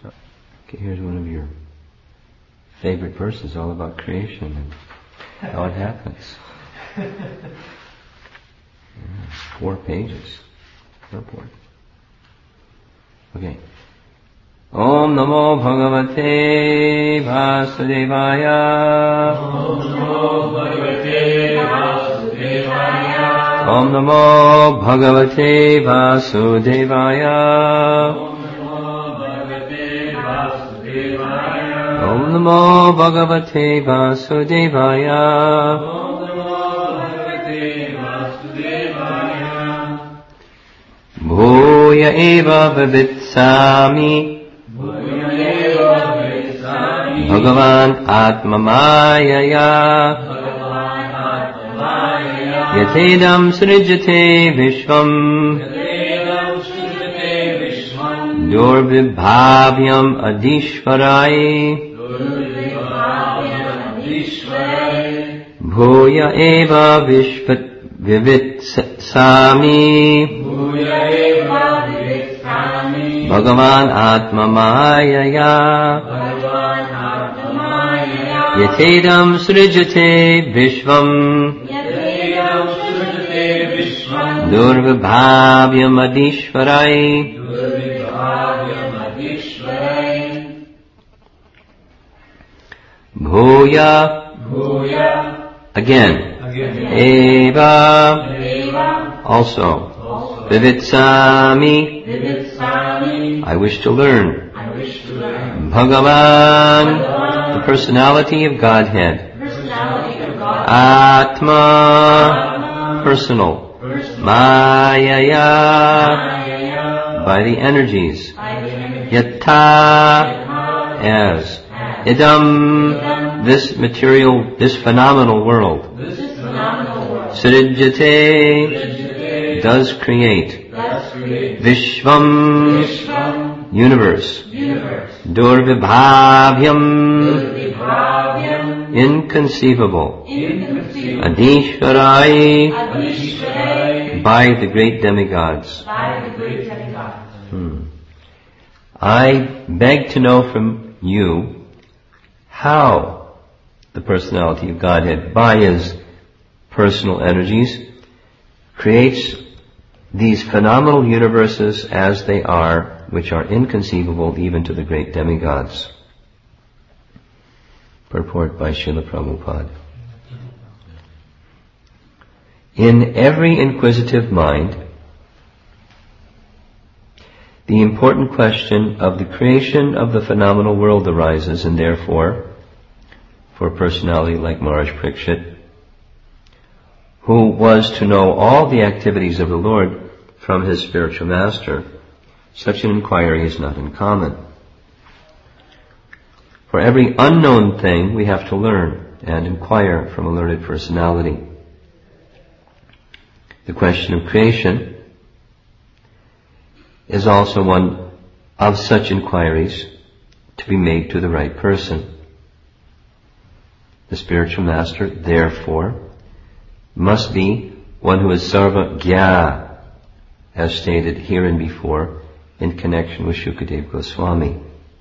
Okay, here's one of your favorite verses, all about creation and how it happens. 4 pages. Purport. Okay. Om Namo Bhagavate Vasudevaya. Om Namo Bhagavate Vasudevaya. Om Namo Bhagavate Vasudevaya. Om Namo Bhagavate Vasudevaya. Bhuya eva vavitsami. Bhagavan Atma Mayaya. Yatedam srijate vishvam. Durvibhavyam adishvarai. Bhuya eva vivitsami. Bhagavan Atma Mayaya. Yatedam srijate vishvam. Durvibhavyam adishvarai. Bhuya. Again. Eva. Also. Vivitsami. I wish to learn. Bhagavan. The personality of Godhead. Atma. Personal. Mayaya. By the energies. Yatha. As. Idam. This material, this phenomenal world. Srijate. Does create. Vishvam. Universe. Durvibhavyam. Inconceivable. Adishvarai. By the great demigods. I beg to know from you how the personality of Godhead, by His personal energies, creates these phenomenal universes as they are, which are inconceivable even to the great demigods. Purport by Srila Prabhupada. In every inquisitive mind, the important question of the creation of the phenomenal world arises, and therefore, for a personality like Maharaj Parikshit, who was to know all the activities of the Lord from his spiritual master, such an inquiry is not uncommon. For every unknown thing we have to learn and inquire from a learned personality. The question of creation is also one of such inquiries to be made to the right person. The spiritual master, therefore, must be one who is sarva gya, as stated here and before in connection with Shukadev Goswami.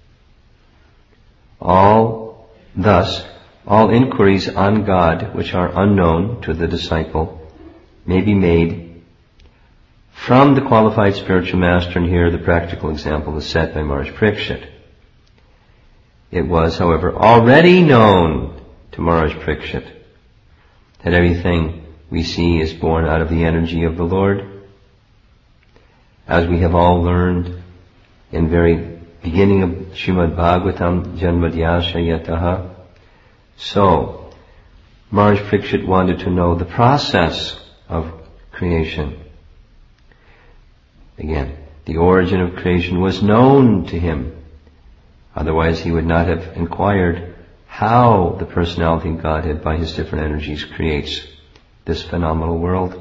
Thus, all inquiries on God which are unknown to the disciple may be made from the qualified spiritual master, and here the practical example is set by Maharaj Parikshit. It was, however, already known to Maharaj Parikshit that everything we see is born out of the energy of the Lord, as we have all learned in very beginning of Srimad Bhagavatam, Janmadyasya Yataha. So, Maharaj Parikshit wanted to know the process of creation. Again, the origin of creation was known to him. Otherwise he would not have inquired how the personality of Godhead by his different energies creates this phenomenal world.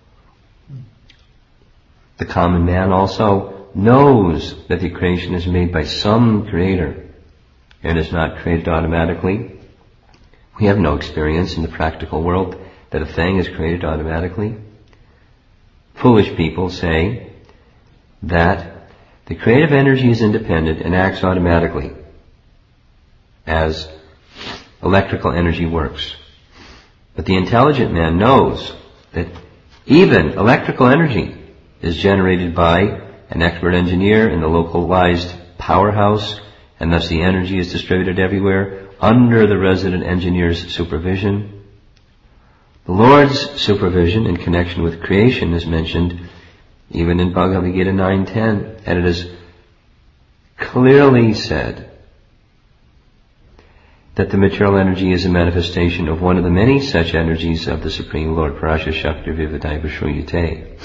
The common man also knows that the creation is made by some creator and is not created automatically. We have no experience in the practical world that a thing is created automatically. Foolish people say that The creative energy is independent and acts automatically as electrical energy works. But the intelligent man knows that even electrical energy is generated by an expert engineer in the localized powerhouse, and thus the energy is distributed everywhere under the resident engineer's supervision. The Lord's supervision in connection with creation is mentioned even in Bhagavad Gita 9:10, and it is clearly said that the material energy is a manifestation of one of the many such energies of the Supreme Lord, Parasya Shakti Vivadaiva Shruyate.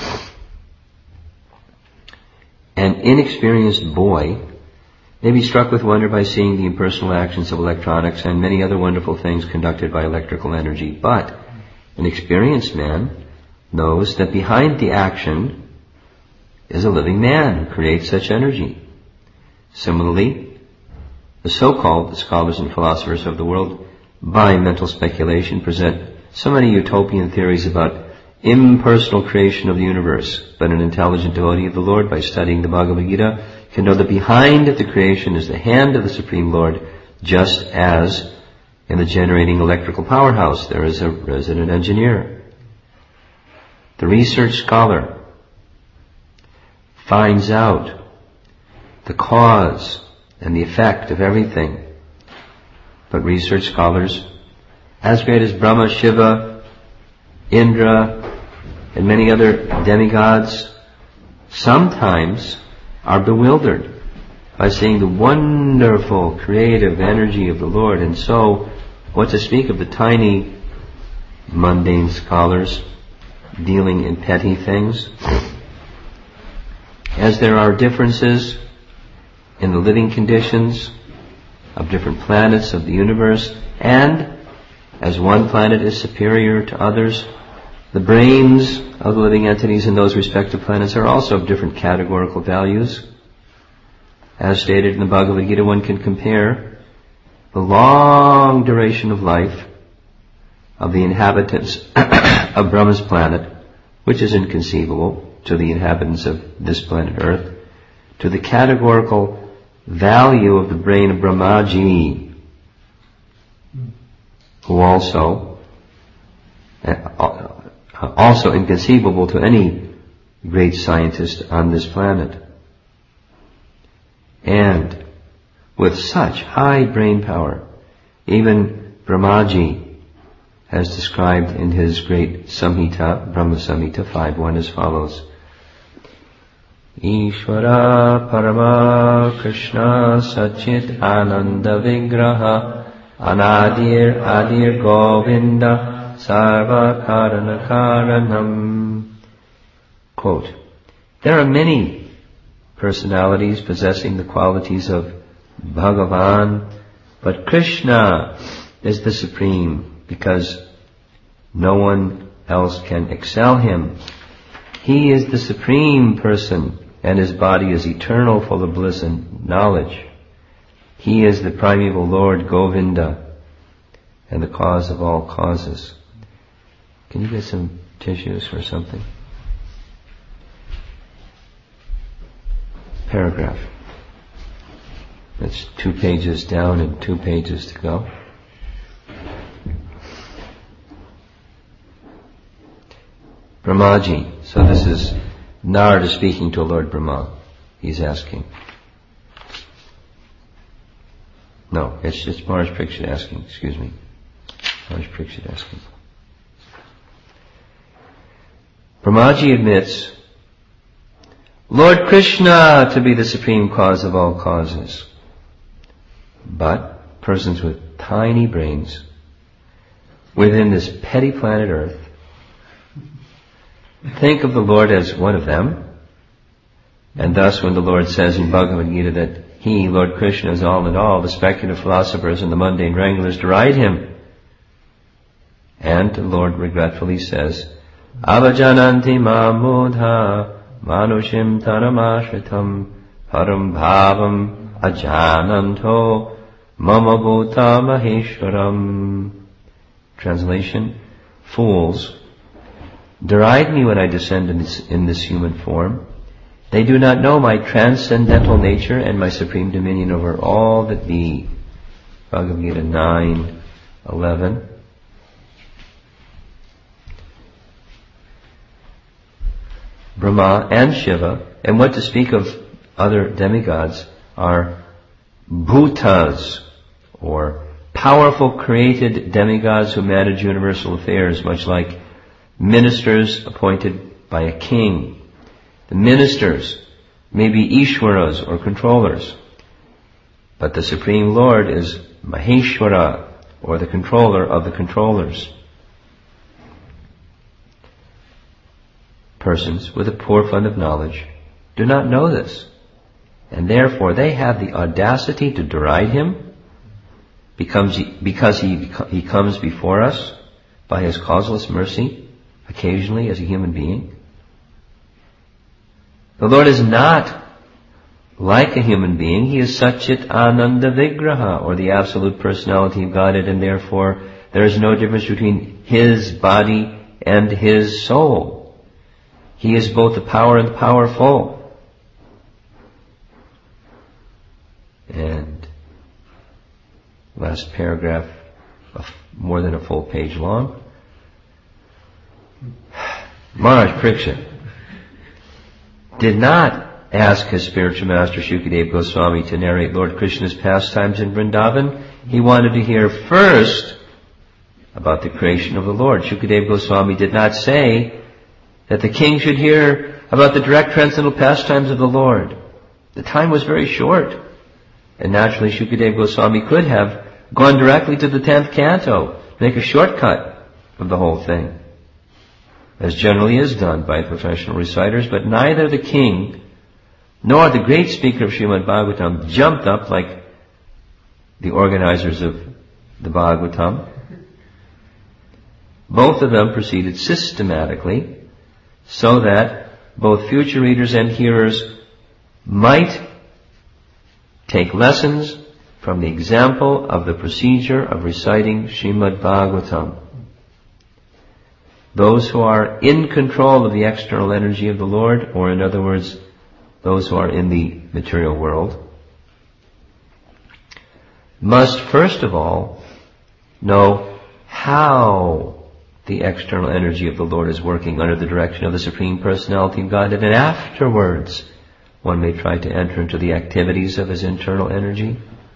An inexperienced boy may be struck with wonder by seeing the impersonal actions of electronics and many other wonderful things conducted by electrical energy, but an experienced man knows that behind the action is a living man who creates such energy. Similarly, the so-called scholars and philosophers of the world, by mental speculation, present so many utopian theories about impersonal creation of the universe, but an intelligent devotee of the Lord, by studying the Bhagavad Gita, can know that behind the creation is the hand of the Supreme Lord, just as in the generating electrical powerhouse there is a resident engineer. The research scholar finds out the cause and the effect of everything, but research scholars, as great as Brahma, Shiva, Indra, and many other demigods, sometimes are bewildered by seeing the wonderful creative energy of the Lord. And so, what to speak of the tiny, mundane scholars dealing in petty things? As there are differences in the living conditions of different planets of the universe, and as one planet is superior to others, the brains of the living entities in those respective planets are also of different categorical values. As stated in the Bhagavad Gita, one can compare the long duration of life of the inhabitants of Brahma's planet, which is inconceivable to the inhabitants of this planet Earth, to the categorical value of the brain of Brahmaji, who also inconceivable to any great scientist on this planet. And with such high brain power, even Brahmaji has described in his great Samhita, Brahma Samhita 5.1 as follows: Ishvara Parama Krishna Sachit Ananda Vigraha Anadir Adir Govinda Sarva Karana Karanam. Quote, there are many personalities possessing the qualities of Bhagavan, but Krishna is the supreme because no one else can excel him. He is the supreme person, and his body is eternal, full of bliss and knowledge. He is the primeval Lord Govinda and the cause of all causes. Can you get some tissues or something? Paragraph. That's 2 pages down and 2 pages to go. Brahmaji. So this is Narada speaking to Lord Brahma. He's asking. No, it's Maharaj Parikshit asking. Excuse me. Maharaj Parikshit asking. Brahmaji admits Lord Krishna to be the supreme cause of all causes. But persons with tiny brains within this petty planet Earth think of the Lord as one of them, and thus when the Lord says in Bhagavad Gita that He, Lord Krishna, is all in all, the speculative philosophers and the mundane wranglers deride Him. And the Lord regretfully says, Avajananti mamudha manushim tanamashritam param bhavam ajananto mama bhuta maheshwaram. Translation, fools deride me when I descend in this human form, They do not know my transcendental nature and my supreme dominion over all that be. Bhagavad Gita 9:11. Brahma and Shiva, and what to speak of other demigods, are bhutas, or powerful created demigods who manage universal affairs, much like ministers appointed by a king. The ministers may be Ishwaras or controllers, but the Supreme Lord is Maheshwara, or the controller of the controllers. Persons with a poor fund of knowledge do not know this, and therefore they have the audacity to deride him because he comes before us by his causeless mercy, occasionally as a human being. The Lord is not like a human being. He is Satchit Ananda Vigraha, or the absolute personality of Godhead, and therefore there is no difference between his body and his soul. He is both the power and the powerful. And last paragraph, more than a full page long. Maharaj Parikshit did not ask his spiritual master Shukadeva Goswami to narrate Lord Krishna's pastimes in Vrindavan. He wanted to hear first about the creation of the Lord. Shukadeva Goswami did not say that the king should hear about the direct transcendental pastimes of the Lord. The time was very short, and naturally Shukadeva Goswami could have gone directly to the 10th canto, make a shortcut of the whole thing, as generally is done by professional reciters, but neither the king nor the great speaker of Srimad Bhagavatam jumped up like the organizers of the Bhagavatam. Both of them proceeded systematically so that both future readers and hearers might take lessons from the example of the procedure of reciting Srimad Bhagavatam. Those who are in control of the external energy of the Lord, or in other words, those who are in the material world, must first of all know how the external energy of the Lord is working under the direction of the Supreme Personality of Godhead, and afterwards one may try to enter into the activities of his internal energy.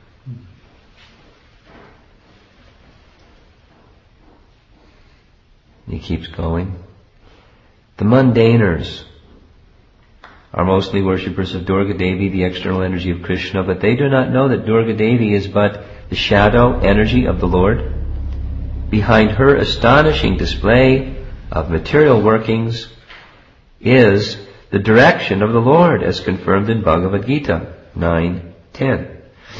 He keeps going. The mundaners are mostly worshippers of Durga Devi, the external energy of Krishna, but they do not know that Durga Devi is but the shadow energy of the Lord. Behind her astonishing display of material workings is the direction of the Lord, as confirmed in Bhagavad Gita 9:10.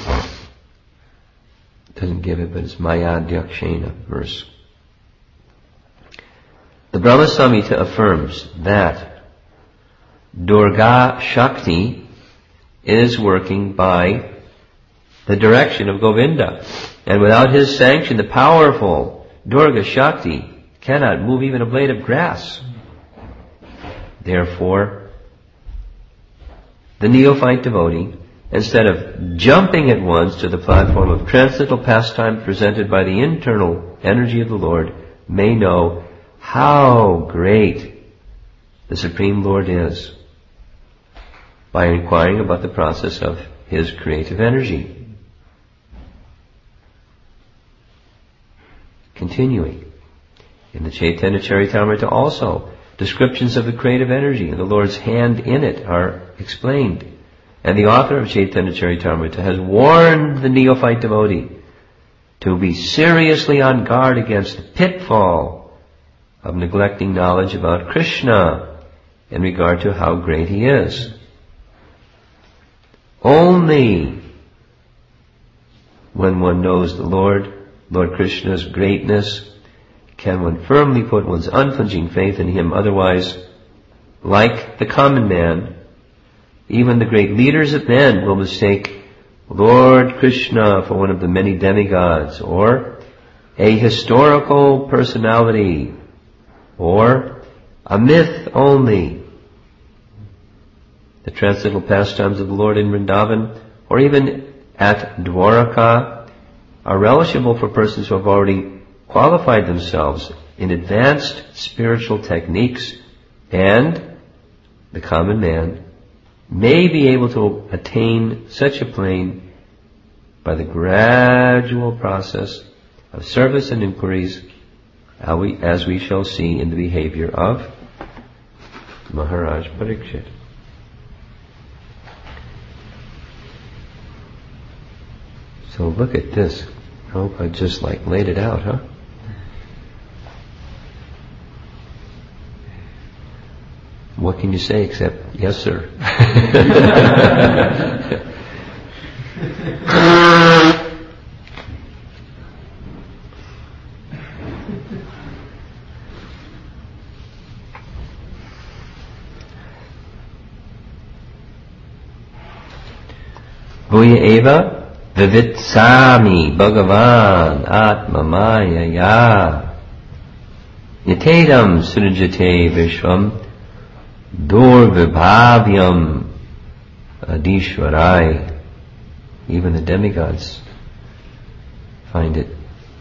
Doesn't give it, but it's Maya Dyakshena verse. The Brahma Samhita affirms that Durga Shakti is working by the direction of Govinda, and without his sanction, the powerful Durga Shakti cannot move even a blade of grass. Therefore, the neophyte devotee, instead of jumping at once to the platform of transcendental pastime presented by the internal energy of the Lord, may know how great the Supreme Lord is by inquiring about the process of his creative energy. Continuing, in the Chaitanya Charitamrita also, descriptions of the creative energy and the Lord's hand in it are explained. And the author of Chaitanya Charitamrita has warned the neophyte devotee to be seriously on guard against the pitfall of neglecting knowledge about Krishna in regard to how great he is. Only when one knows the Lord Krishna's greatness, can one firmly put one's unflinching faith in him. Otherwise, like the common man, even the great leaders of men will mistake Lord Krishna for one of the many demigods, or a historical personality, or a myth only. the transcendental pastimes of the Lord in Vrindavan, or even at Dwaraka, are relishable for persons who have already qualified themselves in advanced spiritual techniques, and the common man may be able to attain such a plane by the gradual process of service and inquiries, as we shall see in the behavior of Maharaj Parikshit. So look at this. I hope I just laid it out, huh? What can you say except, yes sir? Bhuya eva vivitsami bhagavan atma maya ya yatedam srijate vishvam durvibhavyam adishwarai. Even the demigods find it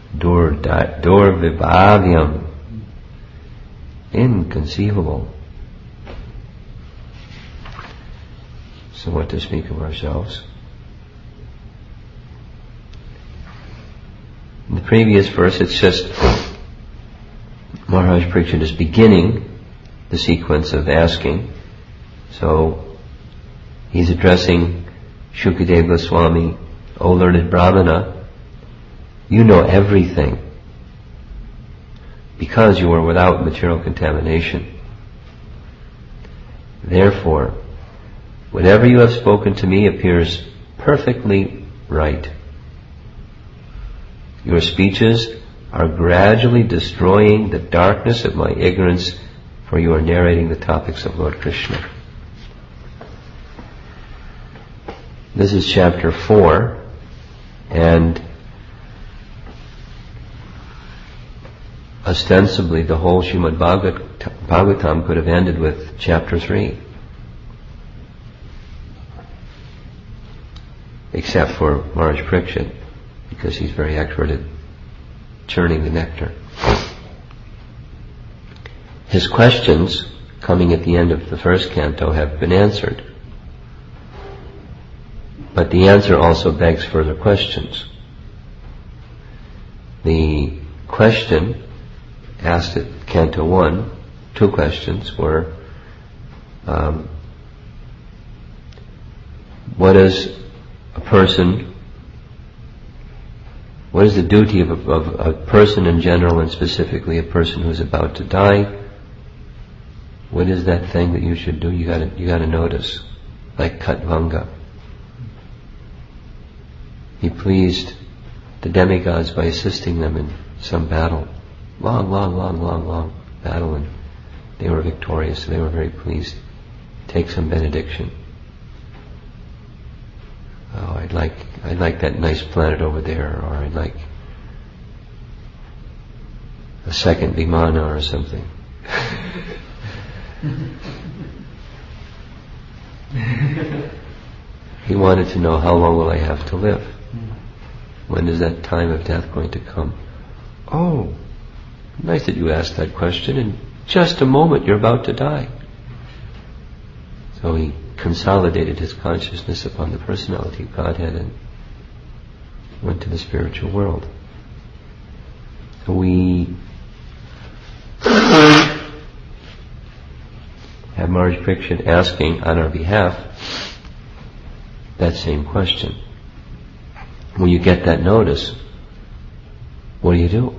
durvibhavyam, inconceivable. So what to speak of ourselves? In the previous verse, it's just Maharaj Parikshit is beginning the sequence of asking. So he's addressing Shukadeva Goswami, O learned Brahmana, you know everything because you are without material contamination. Therefore, whatever you have spoken to me appears perfectly right. Your speeches are gradually destroying the darkness of my ignorance, for you are narrating the topics of Lord Krishna. This is chapter 4, and ostensibly the whole Srimad Bhagavatam could have ended with chapter 3. Except for Maharaj Parikshit, because he's very expert at churning the nectar. His questions, coming at the end of the first canto, have been answered. But the answer also begs further questions. The question asked at Canto 1, 2 questions were, what is the duty of a person in general, and specifically a person who's about to die? What is that thing that you should do? You gotta notice, like Khatvanga. He pleased the demigods by assisting them in some battle. Long battle, and they were victorious, so they were very pleased. Take some benediction. Oh, I'd like that nice planet over there, or I'd like a second Vimana or something. He wanted to know, how long will I have to live? When is that time of death going to come? Oh, nice that you asked that question. In just a moment you're about to die. So he consolidated his consciousness upon the personality of Godhead and went to the spiritual world. So we have Maharaj Parikshit asking on our behalf that same question. When you get that notice, what do?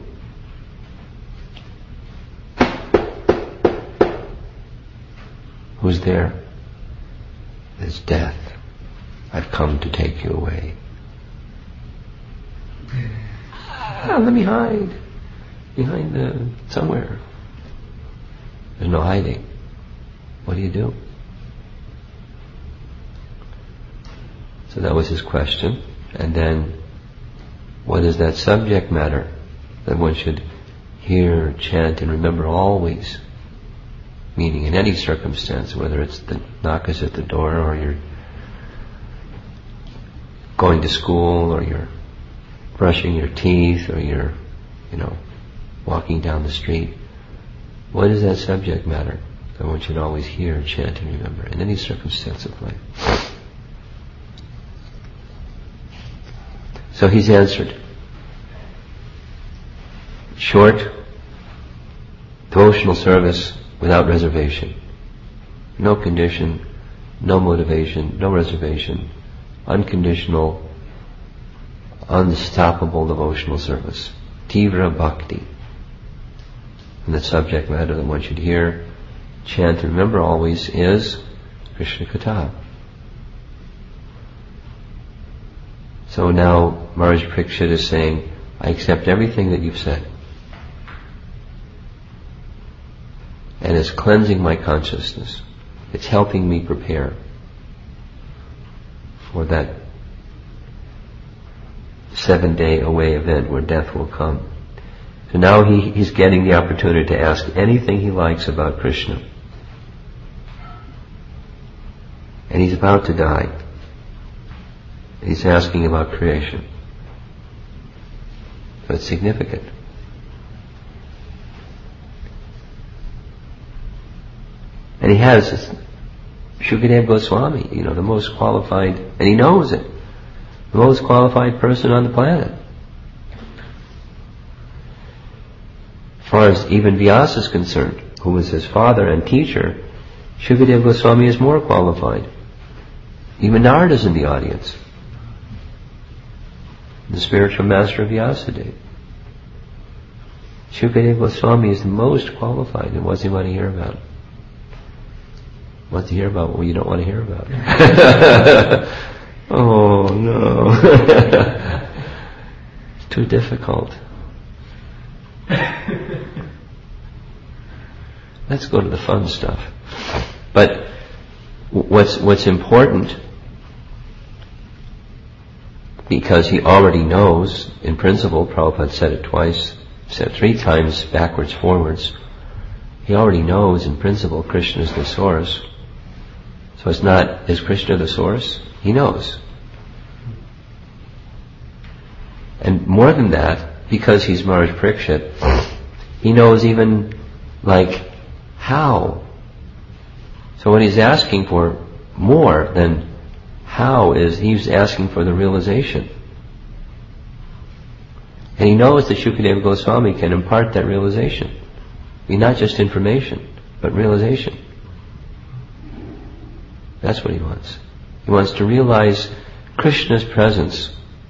Who's there? There's death. I've come to take you away. Let me hide behind somewhere. There's no hiding. What do? So that was his question. And then, what is that subject matter that one should hear, chant, and remember always? Meaning in any circumstance, whether it's the knock is at the door, or you're going to school, or you're brushing your teeth, or you're, walking down the street. What is that subject matter? I want you to always hear, chant, and remember in any circumstance of life. So he's answered. Short, devotional service without reservation. No condition, no motivation, no reservation. Unconditional, unstoppable devotional service. Tivra bhakti. And the subject matter that one should hear, chant, and remember always is Krishna Katha. So now Maharaj Parikshit is saying, I accept everything that you've said. And it's cleansing my consciousness. It's helping me prepare for that 7-day away event where death will come. So now he's getting the opportunity to ask anything he likes about Krishna. And he's about to die. And he's asking about creation. So it's significant. And he has Shukadeva Goswami, the most qualified, and he knows it, the most qualified person on the planet. As far as even Vyasa is concerned, who was his father and teacher, Shukadeva Goswami is more qualified. Even Narada is in the audience. The spiritual master of Vyasadeva. Shukadeva Goswami is the most qualified, and what's he want to hear about? What to hear about what you don't want to hear about? Oh no. It's too difficult. Let's go to the fun stuff. But what's important, because he already knows, in principle, Prabhupada said it twice, said 3 times backwards, forwards, he already knows in principle Krishna is the source. So it's not, is Krishna the source? He knows. And more than that, because he's Maharaj Parikshit, he knows even, how. So when he's asking for more than how is, he's asking for the realization. And he knows that Shukadeva Goswami can impart that realization. I mean, not just information, but realization. That's what he wants. He wants to realize Krishna's presence.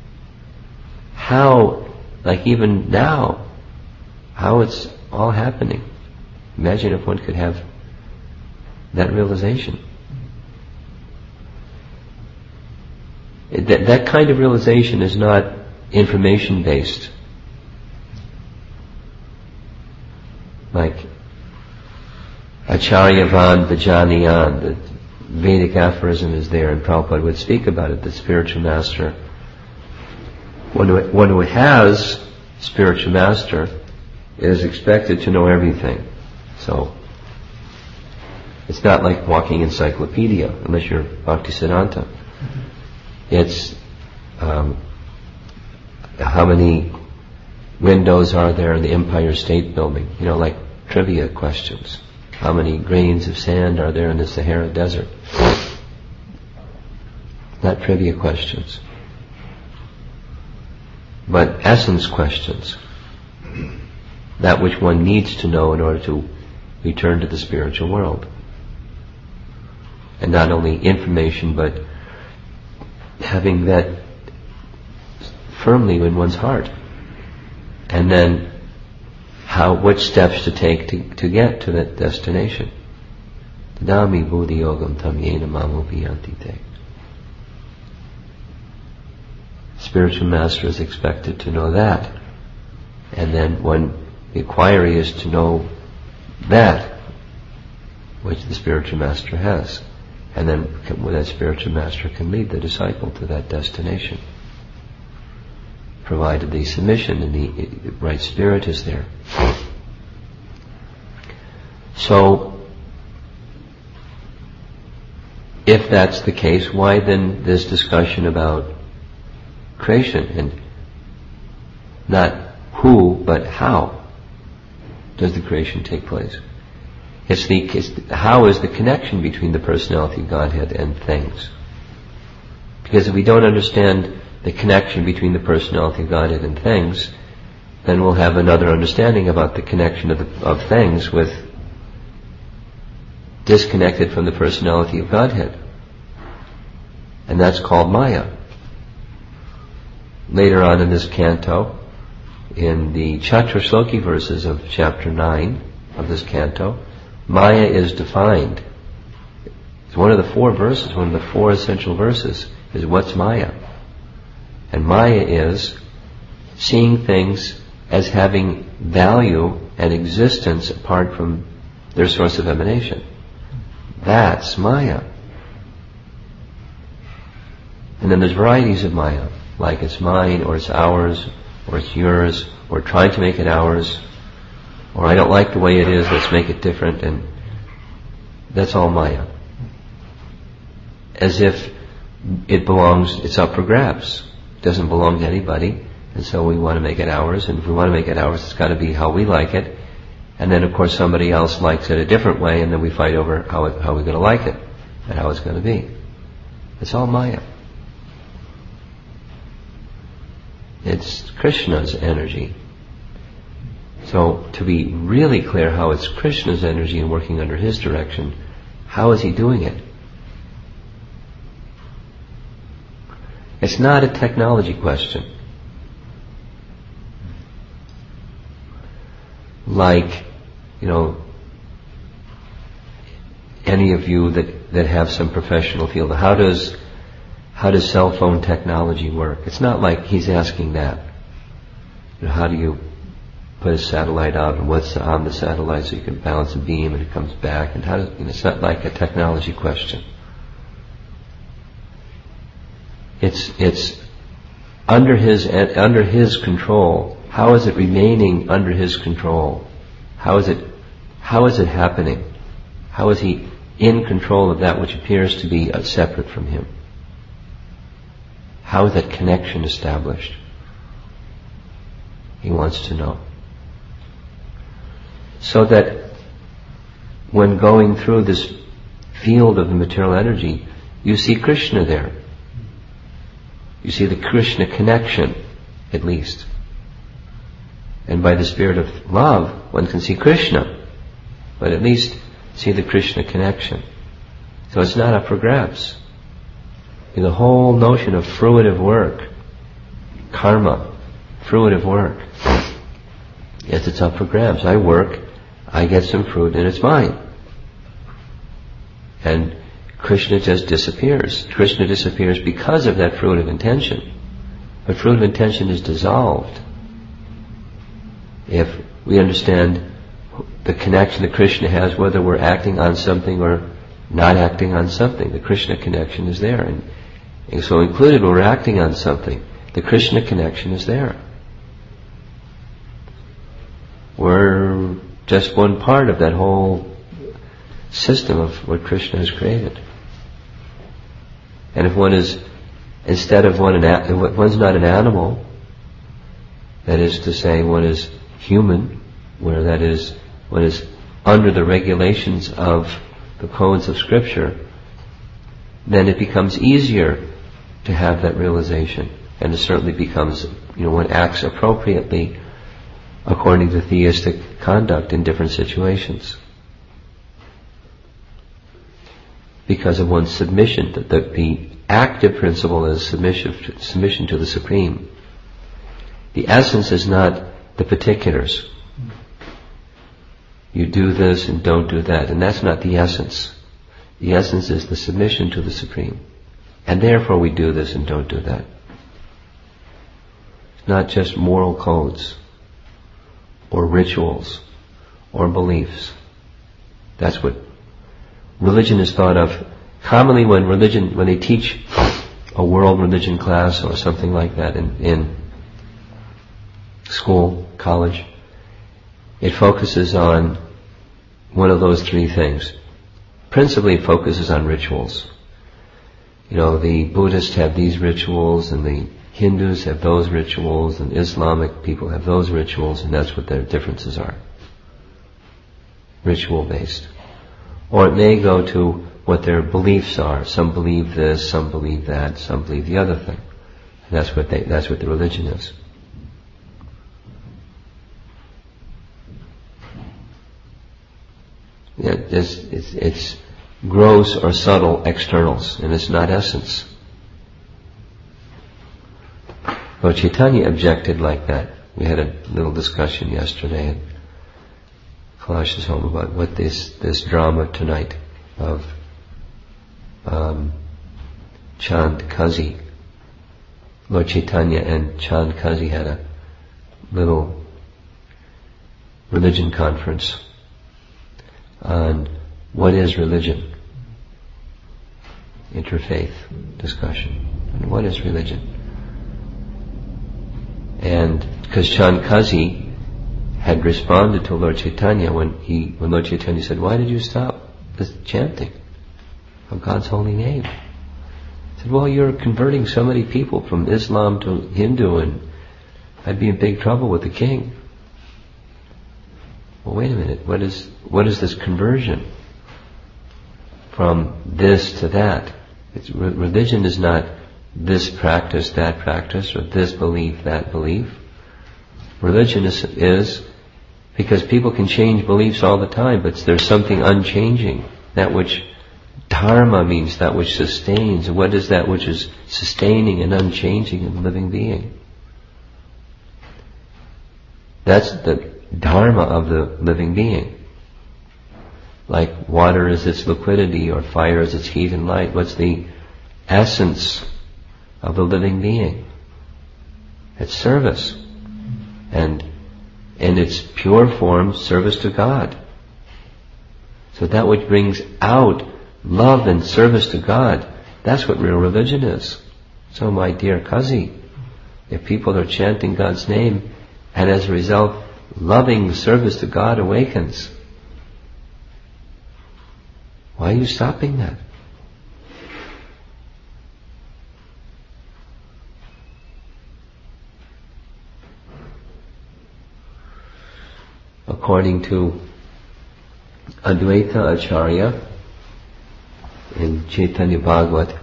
How, even now, how it's all happening. Imagine if one could have that realization. That kind of realization is not information-based. Like Acharyavan Vijanayan, the Vedic aphorism is there, and Prabhupada would speak about it, the spiritual master. One who has spiritual master is expected to know everything. So, it's not like walking encyclopedia, unless you're Bhaktisiddhanta. It's how many windows are there in the Empire State Building? Like trivia questions. How many grains of sand are there in the Sahara Desert? Not trivia questions, but essence questions. That which one needs to know in order to return to the spiritual world. And not only information, but having that firmly in one's heart. And then what steps to take to get to that destination. Tadami buddhi yogam tam yena mamupiyanti te. Spiritual master is expected to know that. And then the inquiry is to know that which the spiritual master has. And then that spiritual master can lead the disciple to that destination, provided the submission and the right spirit is there. So, if that's the case, why then this discussion about creation, and not who, but how does the creation take place? How is the connection between the personality of Godhead and things? Because if we don't understand the connection between the personality of Godhead and things, then we'll have another understanding about the connection of things with disconnected from the personality of Godhead. And that's called Maya. Later on in this canto, in the Chaturshloki verses of chapter 9 of this canto, Maya is defined. It's one of the 4 verses, one of the 4 essential verses, is what's Maya. And Maya is seeing things as having value and existence apart from their source of emanation. That's Maya. And then there's varieties of Maya, like it's mine, or it's ours, or it's yours, or trying to make it ours, or I don't like the way it is, let's make it different, and that's all Maya. As if it belongs, it's up for grabs. It doesn't belong to anybody, and so we want to make it ours, and if we want to make it ours, it's got to be how we like it. And then of course somebody else likes it a different way, and then we fight over how we're going to like it, and how it's going to be. It's all Maya. It's Krishna's energy. So to be really clear how it's Krishna's energy and working under his direction, how is he doing it? It's not a technology question. Like, any of you that have some professional field, how does cell phone technology work? It's not like he's asking that. How do you put a satellite out, and what's on the satellite so you can balance a beam and it comes back, and it's not like a technology question. It's under his control. How is it remaining under his control? How is it happening? How is he in control of that which appears to be separate from him? How is that connection established? He wants to know. So that when going through this field of the material energy, you see Krishna there. You see the Krishna connection, at least. And by the spirit of love, one can see Krishna, but at least see the Krishna connection. So it's not up for grabs. The whole notion of fruitive work, karma, fruitive work, yes, it's up for grabs. I work, I get some fruit, and it's mine. And Krishna just disappears. Krishna disappears because of that fruit of intention. But fruit of intention is dissolved if we understand the connection that Krishna has, whether we're acting on something or not acting on something. The Krishna connection is there. And so included when we're acting on something, the Krishna connection is there. We're just one part of that whole system of what Krishna has created. And if one is, instead of one's not an animal, that is to say, one is human, where that is, one is under the regulations of the codes of Scripture, then it becomes easier to have that realization. And it certainly becomes, one acts appropriately according to theistic conduct in different situations. Because of one's submission, the active principle is submission to the Supreme. The essence is not the particulars. You do this and don't do that, and that's not the essence. The essence is the submission to the Supreme. And therefore we do this and don't do that. It's not just moral codes, or rituals, or beliefs. That's what religion is thought of. Commonly when they teach a world religion class or something like that in school, college, it focuses on one of those three things. Principally it focuses on rituals. the Buddhists have these rituals, and the Hindus have those rituals, and Islamic people have those rituals, and that's what their differences are. Ritual-based. Or it may go to what their beliefs are. Some believe this, some believe that, some believe the other thing. And that's what the religion is. It's gross or subtle externals, and it's not essence. Lord Chaitanya objected like that. We had a little discussion yesterday at Kalash's home about what this drama tonight of Chand Kazi. Lord Chaitanya and Chand Kazi had a little religion conference on what is religion. Interfaith discussion. And what is religion? And because Chand Kazi had responded to Lord Chaitanya when Lord Chaitanya said, "Why did you stop this chanting of God's holy name?" He said, "Well, you're converting so many people from Islam to Hindu, and I'd be in big trouble with the king." Well, wait a minute. What is this conversion from this to that? Religion is not this practice, that practice, or this belief, that belief. Religion is because people can change beliefs all the time, but there's something unchanging. That which dharma means, that which sustains. What is that which is sustaining and unchanging in the living being? That's the dharma of the living being. Like water is its liquidity, or fire is its heat and light. What's the essence of the living being? It's service. And in its pure form, service to God. So that which brings out love and service to God, that's what real religion is. So my dear Kazi, if people are chanting God's name, and as a result, loving service to God awakens, why are you stopping that? According to Advaita Acharya in Chaitanya Bhagavat,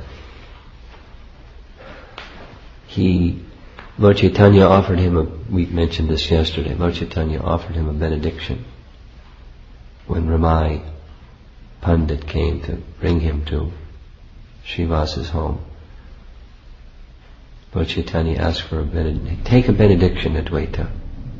Lord Chaitanya offered him we mentioned this yesterday, Lord Chaitanya offered him a benediction when Ramai Pandit came to bring him to Srivasa's home. Lord Chaitanya asked for a benediction. Take a benediction, Advaita.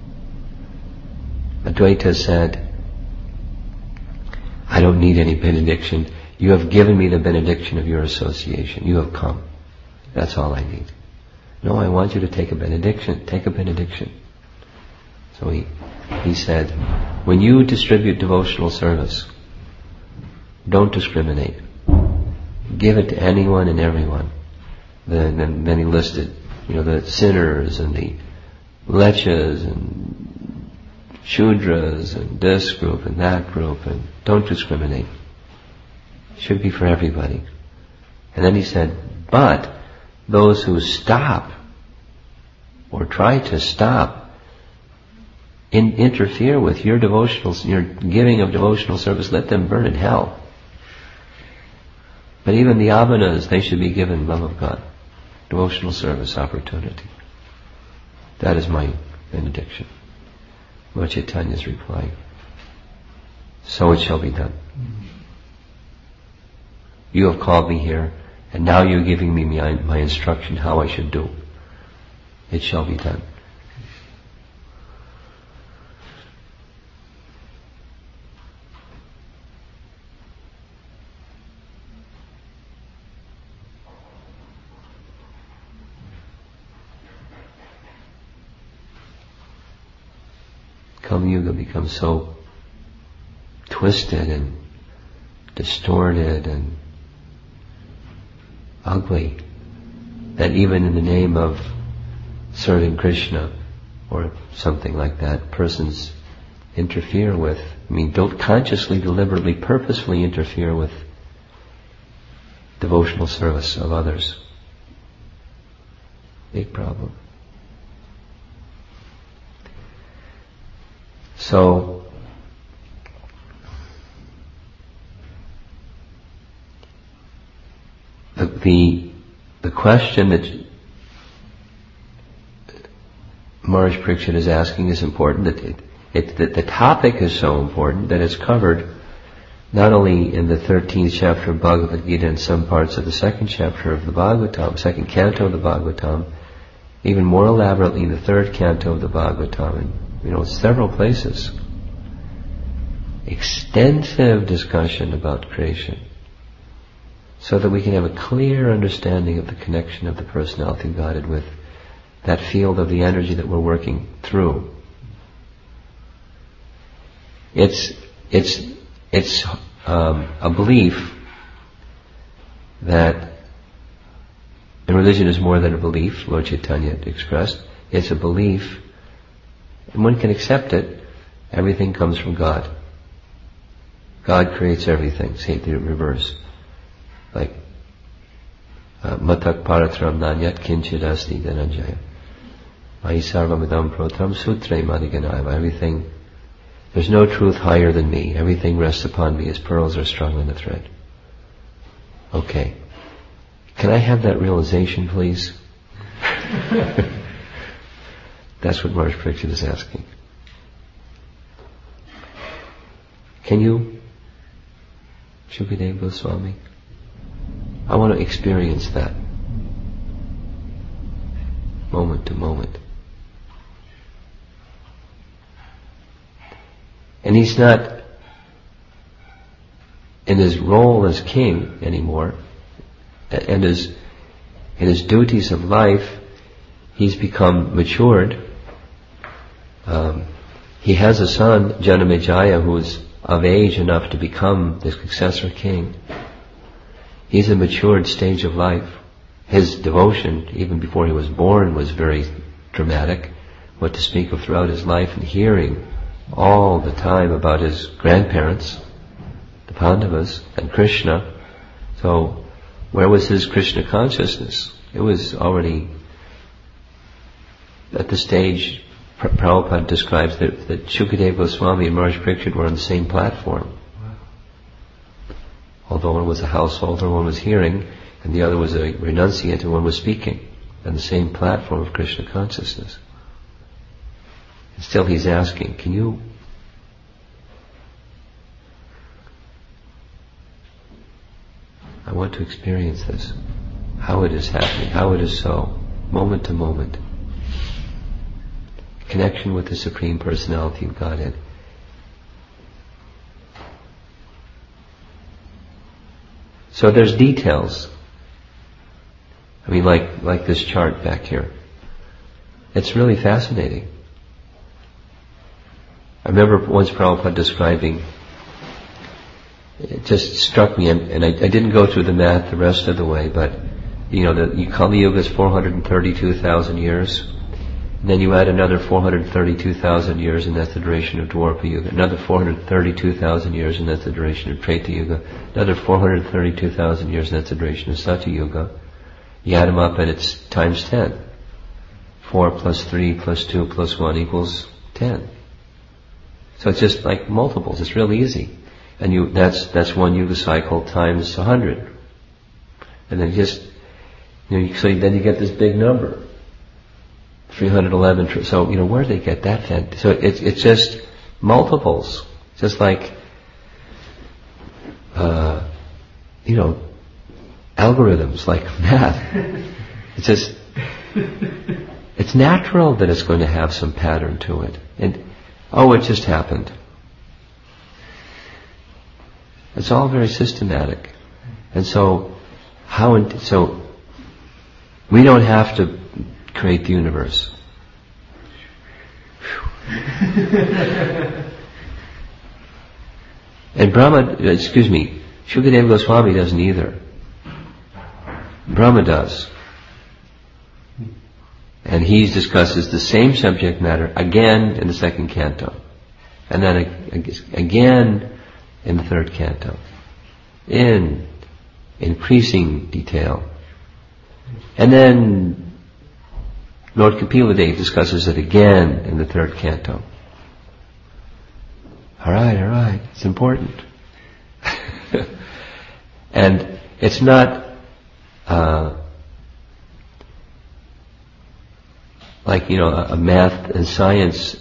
Advaita said, "I don't need any benediction. You have given me the benediction of your association. You have come. That's all I need." "No, I want you to take a benediction. Take a benediction." So he said, "When you distribute devotional service, don't discriminate. Give it to anyone and everyone." Then he listed, the sinners and the lechas and Shudras and this group and that group, and don't discriminate. It should be for everybody. And then he said, but those who stop or try to stop interfere with your giving of devotional service, let them burn in hell. But even the avanas, they should be given love of God, devotional service opportunity. That is my benediction. Lord Chaitanya's reply, "So it shall be done. You have called me here, and now you're giving me my instruction how I should do. It shall be done." Kali Yuga becomes so twisted and distorted and ugly that even in the name of serving Krishna or something like that, persons interfere with, don't consciously, deliberately, purposefully interfere with devotional service of others. Big problem. So, the question that Maharaj Parikshit is asking is important. That the topic is so important that it's covered not only in the 13th chapter of Bhagavad Gita and some parts of the 2nd chapter of the Bhagavatam, 2nd canto of the Bhagavatam, even more elaborately in the 3rd canto of the Bhagavatam, and several places. Extensive discussion about creation, so that we can have a clear understanding of the connection of the personality of Godhead with that field of the energy that we're working through. It's a belief that, and religion is more than a belief, Lord Chaitanya expressed. It's a belief, and one can accept it. Everything comes from God. God creates everything. Say the reverse. Like, matak paratram nanyat kinchid asti dhananjaya. Mahi sarvamidam protam sutre madiganaya. Everything, there's no truth higher than me. Everything rests upon me as pearls are strung on a thread. Okay. Can I have that realization, please? That's what Maharaj Parikshit is asking. Can you, Shukadeva Goswami? I want to experience that moment to moment. And he's not in his role as king anymore, and in his duties of life. He's become matured. He has a son, Janamejaya, who is of age enough to become the successor king. He's a matured stage of life. His devotion, even before he was born, was very dramatic. What to speak of throughout his life, and hearing all the time about his grandparents, the Pandavas, and Krishna. So, where was his Krishna consciousness? It was already at the stage. Prabhupada describes that Shukadeva Goswami and Maharaj Parikshit were on the same platform. Although one was a householder, one was hearing, and the other was a renunciant, and one was speaking on the same platform of Krishna consciousness. And still he's asking, can you I want to experience this, how it is happening, how it is so, moment to moment. Connection with the Supreme Personality of Godhead. So there's details. I mean, like this chart back here. It's really fascinating. I remember once Prabhupada describing, it just struck me, and I didn't go through the math the rest of the way, but the Kali Yuga is 432,000 years. And then you add another 432,000 years, and that's the duration of Dwapara Yuga. Another 432,000 years, and that's the duration of Treta Yuga. Another 432,000 years, and that's the duration of Satya Yuga. You add them up, and it's times 10. 4 plus 3 plus 2 plus 1 equals 10. So it's just like multiples. It's real easy. And that's one Yuga cycle times 100. And then so then you get this big number. 311, so where do they get that then? So it's just multiples, just like algorithms, like math. It's natural that it's going to have some pattern to it, and it just happened. It's all very systematic, and so we don't have to create the universe. And Shukadeva Goswami doesn't either. Brahma does. And he discusses the same subject matter again in the 2nd canto. And then again in the 3rd canto. In increasing detail. And then Lord Kapila discusses it again in the 3rd canto. All right, it's important. And it's not like, a math and science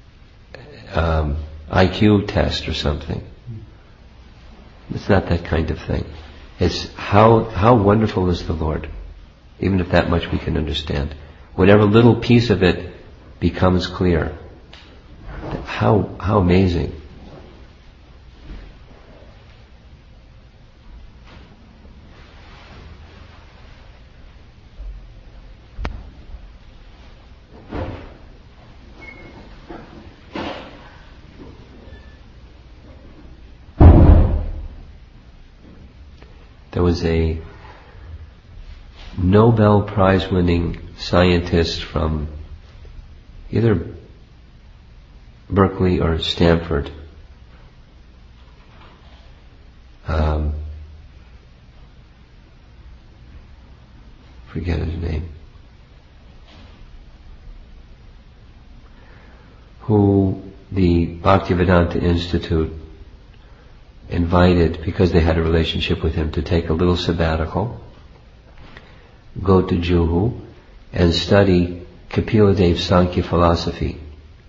IQ test or something. It's not that kind of thing. It's how wonderful is the Lord, even if that much we can understand. Whatever little piece of it becomes clear. How amazing. There was a Nobel Prize-winning scientist from either Berkeley or Stanford. Forget his name. Who the Bhaktivedanta Institute invited, because they had a relationship with him, to take a little sabbatical, go to Juhu, and study Kapila Dev's Sankhya philosophy.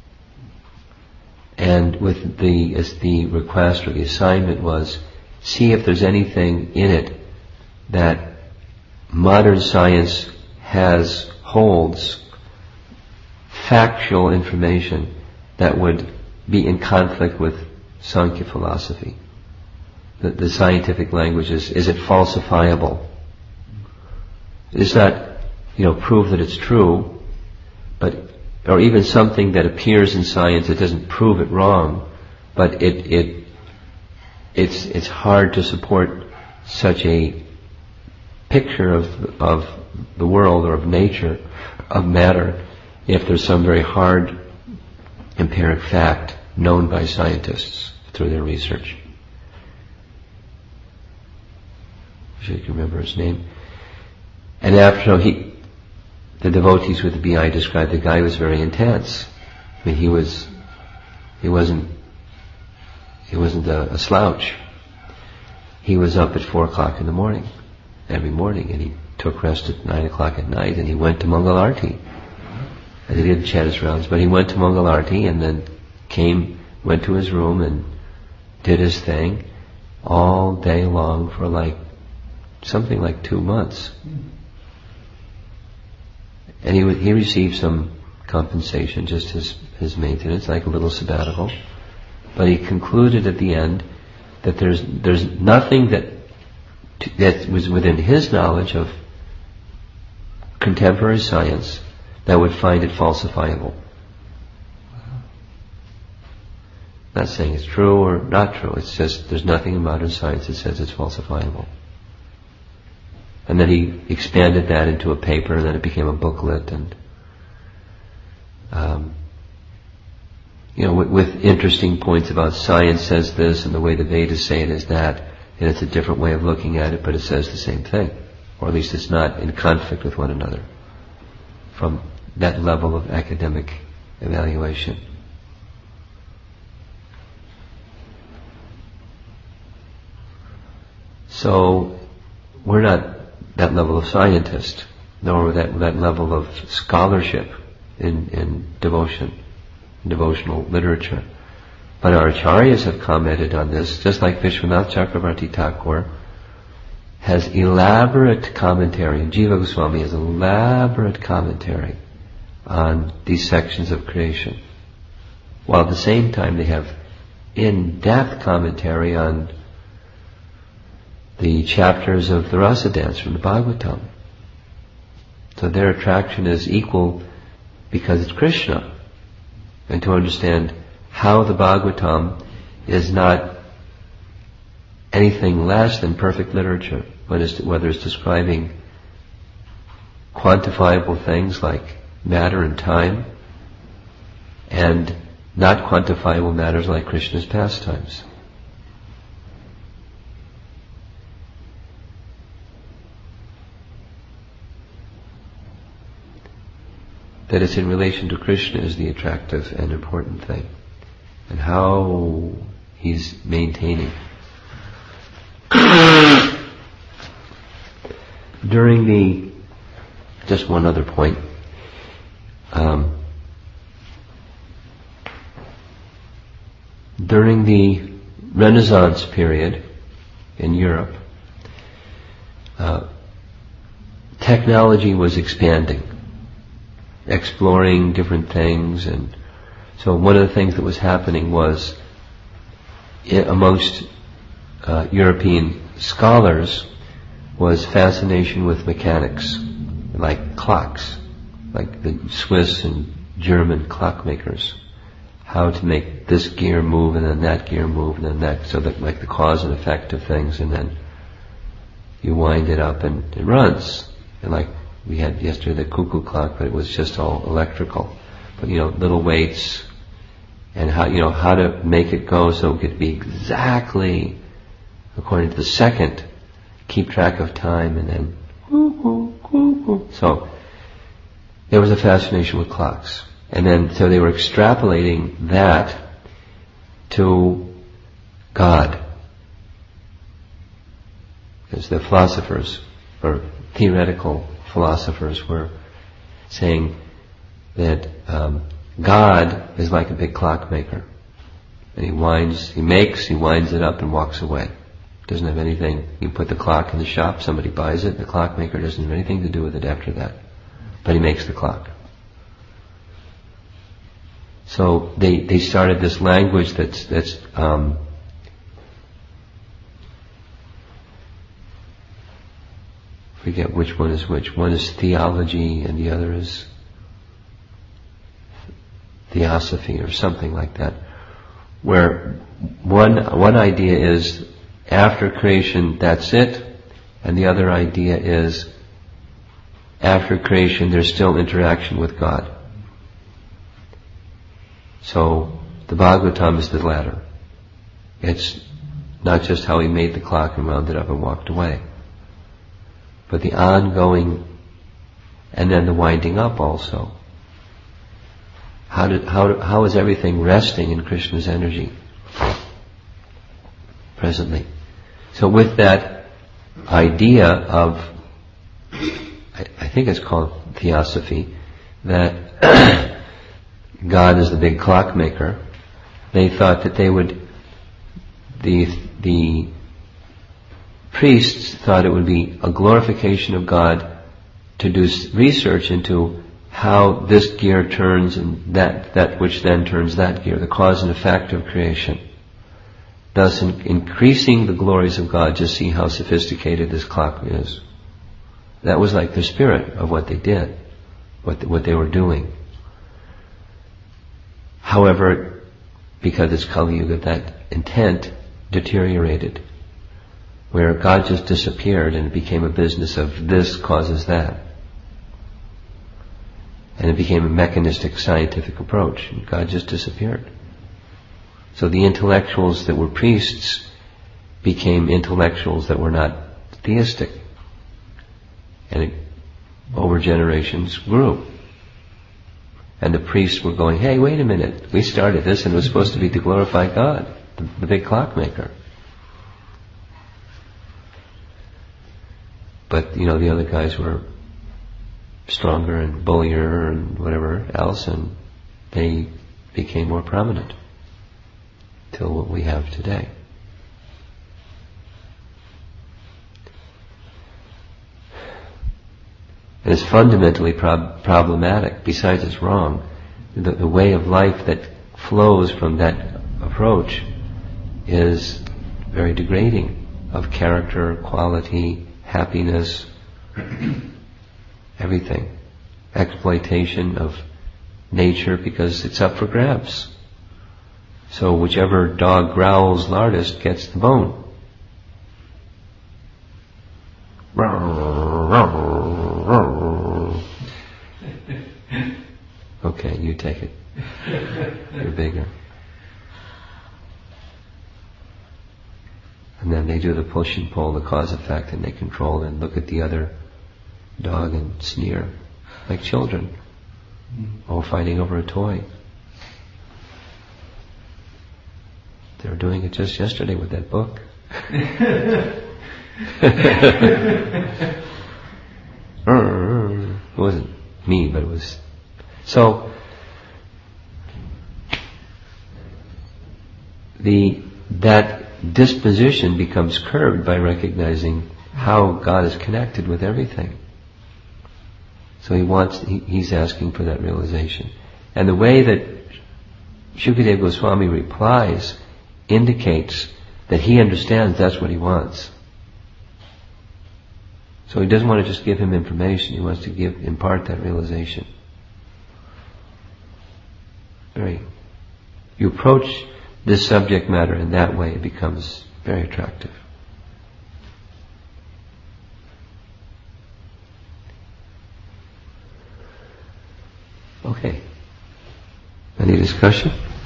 And with the request or the assignment was, see if there's anything in it that modern science holds factual information that would be in conflict with Sankhya philosophy. The scientific language is it falsifiable? It's not, prove that it's true, or even something that appears in science that doesn't prove it wrong, but it's hard to support such a picture of the world or of nature, of matter, if there's some very hard empiric fact known by scientists through their research. I should remember his name. And after the devotees with the BI described the guy was very intense. I mean, he wasn't a slouch. He was up at 4 o'clock in the morning, every morning, and he took rest at 9 o'clock at night, and he went to Mangalarti. And he didn't chat his rounds, but he went to Mangalarti and then went to his room and did his thing all day long for something like 2 months. And he received some compensation, just his maintenance, like a little sabbatical. But he concluded at the end that there's nothing that was within his knowledge of contemporary science that would find it falsifiable. Not saying it's true or not true, it's just there's nothing in modern science that says it's falsifiable. And then he expanded that into a paper, and then it became a booklet, and with interesting points about science says this, and the way the Vedas say it is that, and it's a different way of looking at it, but it says the same thing, or at least it's not in conflict with one another from that level of academic evaluation. So we're not that level of scientist, nor that level of scholarship in devotional literature. But our acharyas have commented on this, just like Vishwanath Chakravarti Thakur has elaborate commentary, and Jiva Goswami has elaborate commentary on these sections of creation, while at the same time they have in-depth commentary on the chapters of the Rasa Dance from the Bhagavatam. So their attraction is equal because it's Krishna. And to understand how the Bhagavatam is not anything less than perfect literature, whether it's describing quantifiable things like matter and time, and not quantifiable matters like Krishna's pastimes. that it's in relation to Krishna is the attractive and important thing, and how he's maintaining. Just one other point. During the Renaissance period in Europe, technology was expanding, exploring different things, and so one of the things that was happening was amongst European scholars was fascination with mechanics, like clocks, like the Swiss and German clockmakers. How to make this gear move and then that gear move and then that, so that like the cause and effect of things, and then you wind it up and it runs. And like we had yesterday the cuckoo clock, but it was just all electrical. But little weights and how to make it go so it could be exactly according to the second, keep track of time, and then so there was a fascination with clocks. And then, so they were extrapolating that to God. Because the philosophers, or theoretical philosophers, were saying that God is like a big clockmaker. And he winds it up and walks away. Doesn't have anything. You put the clock in the shop, somebody buys it, the clockmaker doesn't have anything to do with it after that. But he makes the clock. So they started this language that's forget which one is which. One is theology and the other is theosophy or something like that. Where one idea is after creation that's it, and the other idea is after creation there's still interaction with God. So the Bhagavatam is the latter. It's not just how he made the clock and wound it up and walked away, but the ongoing, and then the winding up also. How is everything resting in Krishna's energy presently? So with that idea of, I think it's called theosophy, that God is the big clockmaker, they thought that they would, the priests thought it would be a glorification of God to do research into how this gear turns and that which then turns that gear, the cause and effect of creation. Thus increasing the glories of God, just see how sophisticated this clock is. That was like the spirit of what they did, what they were doing. However, because it's Kali Yuga, that intent deteriorated, where God just disappeared and it became a business of this causes that. And it became a mechanistic scientific approach, and God just disappeared. So the intellectuals that were priests became intellectuals that were not theistic. And it, over generations, grew. And the priests were going, hey, wait a minute, we started this and it was supposed to be to glorify God, the big clockmaker. But, the other guys were stronger and bullier and whatever else, and they became more prominent till what we have today. And it's fundamentally problematic, besides it's wrong. The way of life that flows from that approach is very degrading of character, quality, happiness, everything. Exploitation of nature because it's up for grabs. So whichever dog growls loudest gets the bone. Okay, you take it. You're bigger. And then they do the push and pull, the cause effect, and they control and look at the other dog and sneer like children. All fighting over a toy. They were doing it just yesterday with that book. It wasn't me, but it was. So, that disposition becomes curbed by recognizing how God is connected with everything. So he's asking for that realization. And the way that Shukadeva Goswami replies indicates that he understands that's what he wants. So he doesn't want to just give him information, he wants to impart that realization. You approach this subject matter in that way, it becomes very attractive. Okay. Any discussion?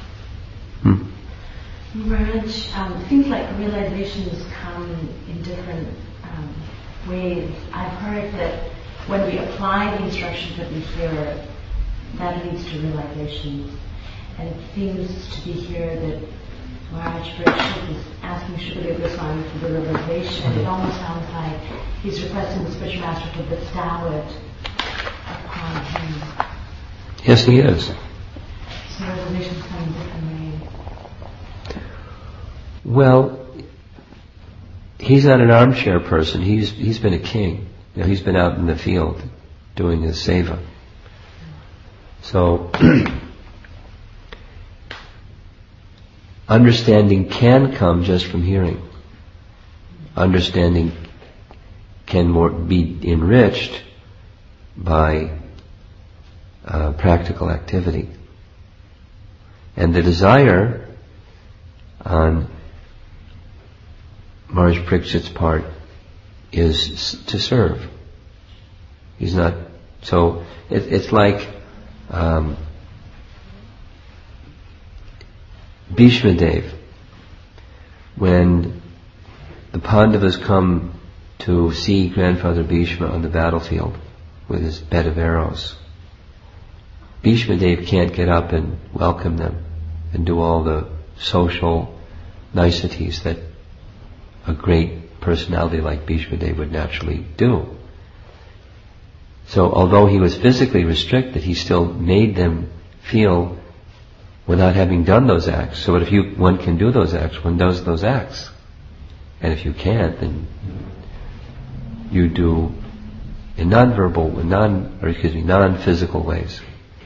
Maharaj, things like realizations come in different ways. I've heard that when we apply the instructions that we hear, that leads to realizations. And it seems to be here that Maharaj Parikshit is asking Shukadeva Goswami for the realization. It almost sounds like he's requesting the spiritual master to bestow it upon him. Yes, he is. So realizations come in different ways. Well, he's not an armchair person. He's been a king. He's been out in the field doing his seva. So understanding can come just from hearing. Understanding can be enriched by practical activity. And the desire on Maharaj Parikshit's part is to serve. He's not, so it's like Bhishma Dev, when the Pandavas come to see Grandfather Bhishma on the battlefield with his bed of arrows, Bhishma Dev can't get up and welcome them and do all the social niceties that a great personality like Bhishma Dev would naturally do. So although he was physically restricted, he still made them feel without having done those acts. So if one can do those acts, one does those acts. And if you can't, then you do in non-physical ways.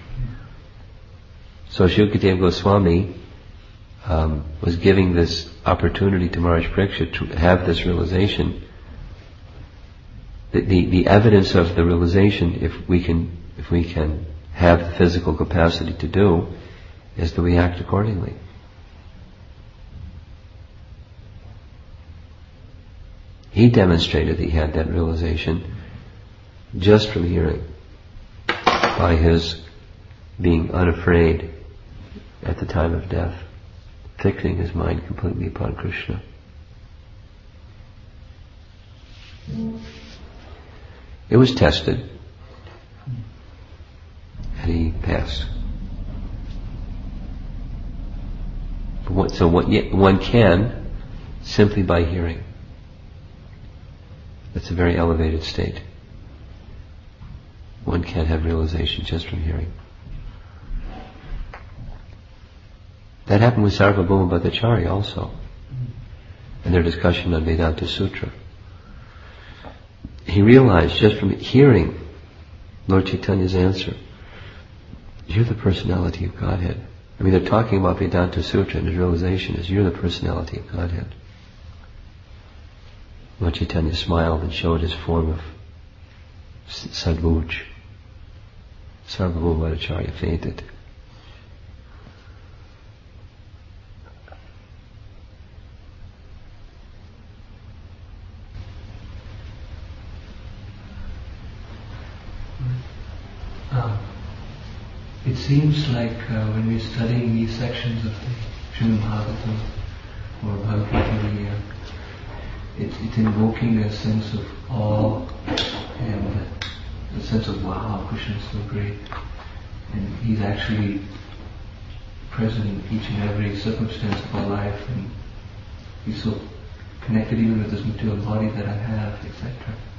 So Shukadeva Goswami was giving this opportunity to Maharaj Parikshit to have this realization. The evidence of the realization, if we can have the physical capacity to do, is that we act accordingly. He demonstrated that he had that realization just from hearing, by his being unafraid at the time of death, fixing his mind completely upon Krishna. It was tested, and he passed. So one can, simply by hearing. That's a very elevated state. One can have realization just from hearing. That happened with Sarvabhauma Bhattacharya also, in their discussion on Vedanta Sutra. He realized just from hearing Lord Chaitanya's answer, you're the personality of Godhead. I mean, they're talking about Vedanta Sutra, and his realization is, you're the personality of Godhead. Lord Chaitanya smiled and showed his form of Sadvuj. Sarvabhauma Bhattacharya fainted. It seems like when we're studying these sections of the Srimad Bhagavatam or Bhagavad Gita, it's invoking a sense of awe and a sense of wow, Krishna is so great. and He's actually present in each and every circumstance of our life, and He's so connected even with this material body that I have, etc.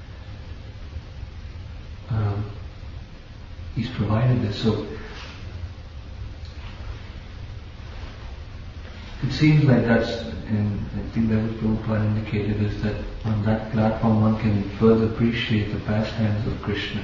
He's provided this. So it seems like that's, and I think that what Prabhupada indicated is that on that platform one can further appreciate the pastimes of Krishna.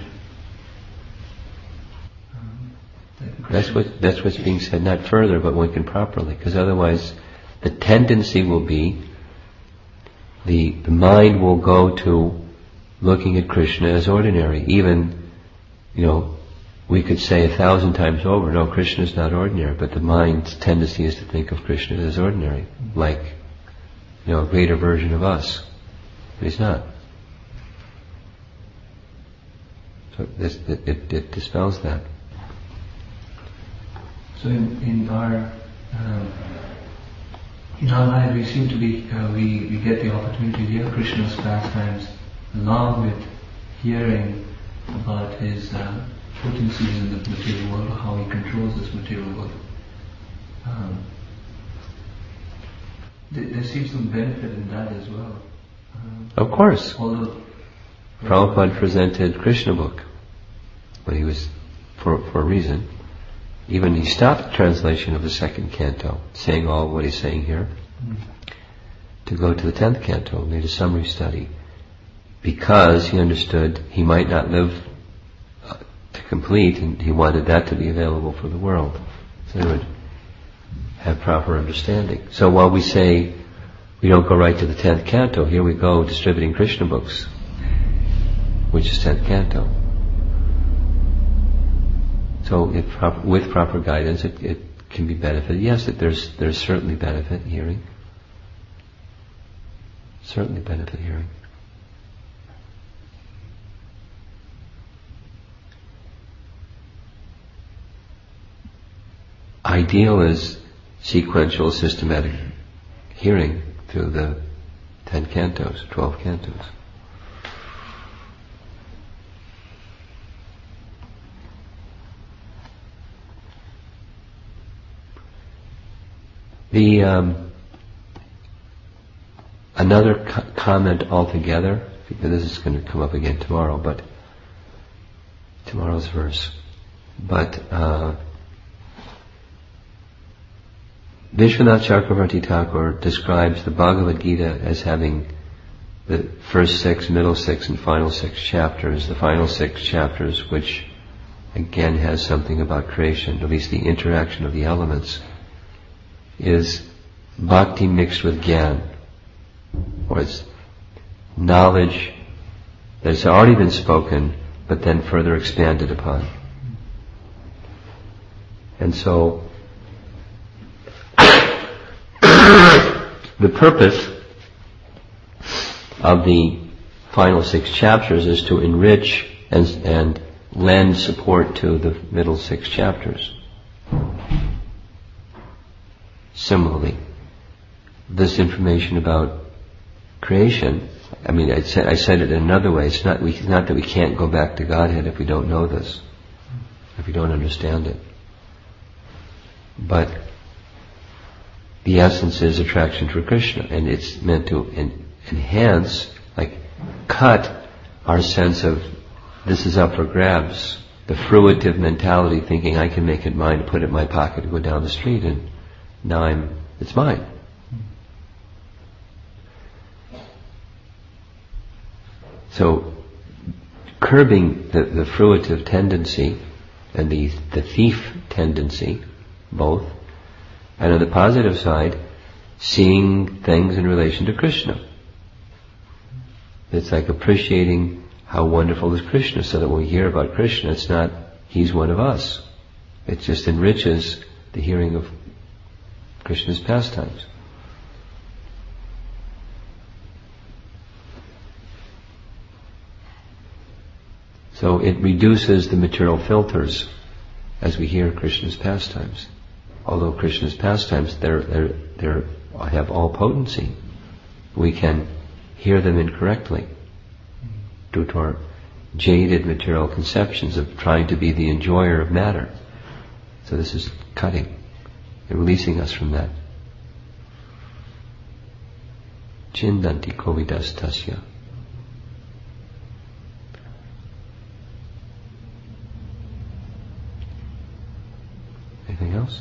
That's what's being said, not further, but one can properly, because otherwise the tendency will be, the mind will go to looking at Krishna as ordinary. Even, we could say 1,000 times over, no, Krishna is not ordinary, but the mind's tendency is to think of Krishna as ordinary, like, a greater version of us. But He's not. So it dispels that. So in our life, we seem to be we get the opportunity to hear Krishna's pastimes along with hearing about His potencies in the material world, or how He controls this material world. There seems some benefit in that as well. Of course. Although Prabhupada presented Krishna book when he was, for a reason. Even he stopped the translation of the 2nd canto, saying all what he's saying here, to go to the 10th canto, made a summary study, because he understood he might not live to complete, and he wanted that to be available for the world, so they would have proper understanding. So while we say we don't go right to the 10th canto, here we go distributing Krishna books, which is 10th canto. So with proper guidance, it can be benefited. Yes, there's certainly benefit in hearing. Certainly benefit hearing. Ideal is sequential, systematic hearing through the 10 cantos, 12 cantos. Another comment altogether, because this is going to come up again tomorrow, but tomorrow's verse. But Vishwanath Chakravarti Thakur describes the Bhagavad Gita as having the first 6, middle 6, and final 6 chapters. The final 6 chapters, which again has something about creation, at least the interaction of the elements, is bhakti mixed with gyan, or it's knowledge that has already been spoken, but then further expanded upon. And so, the purpose of the final 6 chapters is to enrich and lend support to the middle 6 chapters. Similarly, this information about creation, I said it in another way, it's not that we can't go back to Godhead if we don't know this, if we don't understand it. But the essence is attraction for Krishna, and it's meant to enhance, cut our sense of this is up for grabs, the fruitive mentality, thinking I can make it mine, put it in my pocket, go down the street, and now it's mine. So, curbing the fruitive tendency and the thief tendency, both, and on the positive side, seeing things in relation to Krishna. It's like appreciating how wonderful is Krishna, so that when we hear about Krishna, it's not He's one of us. It just enriches the hearing of Krishna's pastimes. So it reduces the material filters as we hear Krishna's pastimes. Although Krishna's pastimes, they have all potency, we can hear them incorrectly due to our jaded material conceptions of trying to be the enjoyer of matter. So this is cutting and releasing us from that. Chindanti kovidas tasya. Anything else?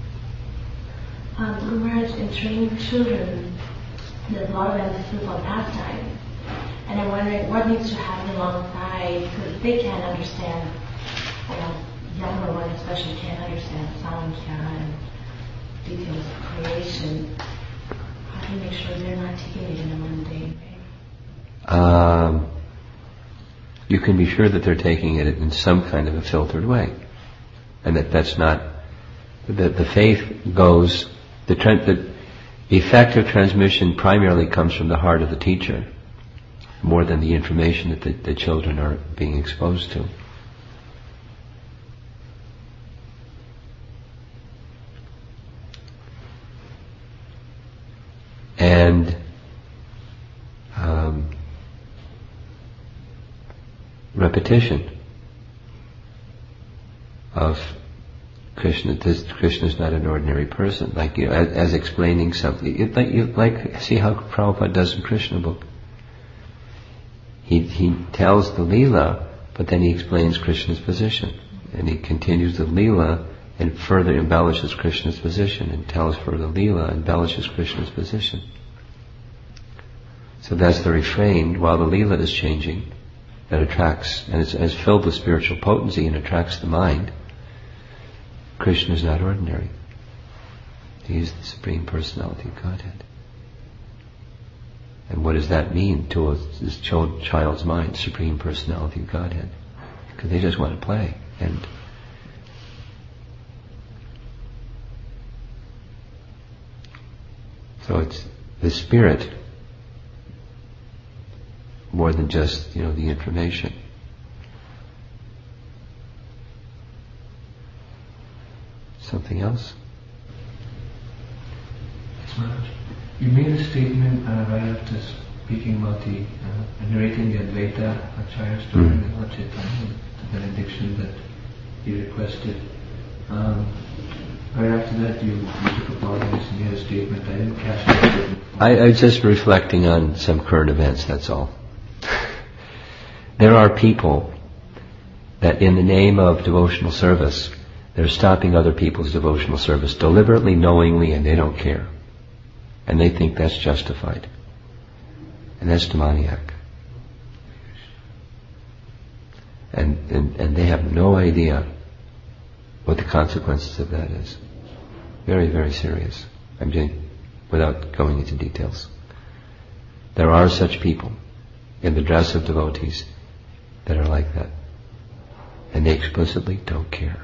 Guru Maharaj, in training children, there's a lot of emphasis on pastime. And I'm wondering what needs to happen alongside, because they can't understand, younger ones especially can't understand Samkhya and details of creation. How do you make sure they're not taking it in a mundane way? You can be sure that they're taking it in some kind of a filtered way. And that's not, that the faith goes, the effect of transmission primarily comes from the heart of the teacher, more than the information that the children are being exposed to. And repetition of Krishna. Krishna is not an ordinary person. Like as explaining something, see how Prabhupada does in Krishna book. He tells the Leela, but then he explains Krishna's position, and he continues the Leela and further embellishes Krishna's position, and tells further Leela, embellishes Krishna's position. So that's the refrain while the Leela is changing, that attracts, and it's filled with spiritual potency and attracts the mind. Krishna is not ordinary. He is the Supreme Personality of Godhead. And what does that mean to this child's mind, Supreme Personality of Godhead? Because they just want to play. And so it's the spirit more than just, the information. Something else? Yes, Maharaj. You made a statement right after speaking about narrating the Advaita Acharya story in Lord Chaitanya, the benediction that he requested. Right after that, you took a pause and made a statement. I didn't catch that. I was just reflecting on some current events, that's all. There are people that in the name of devotional service, they're stopping other people's devotional service deliberately, knowingly, and they don't care. And they think that's justified. And that's demoniac. And they have no idea what the consequences of that is. Very, very serious. I'm saying, without going into details. There are such people in the dress of devotees that are like that. And they explicitly don't care.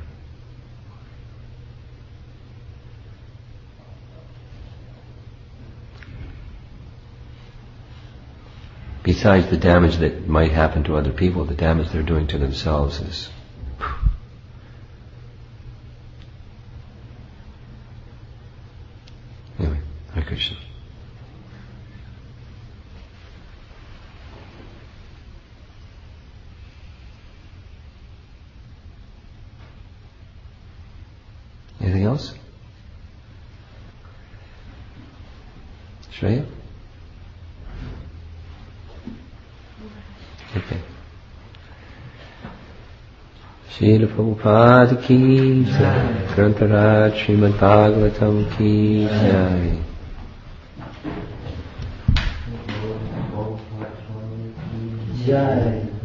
Besides the damage that might happen to other people, the damage they're doing to themselves is... Anyway, Hare Krishna. Anything else? Shreya? Okay. Srila Prabhupada ki jai, Grantaraj Srimad Bhagavatam ki jai. Jai.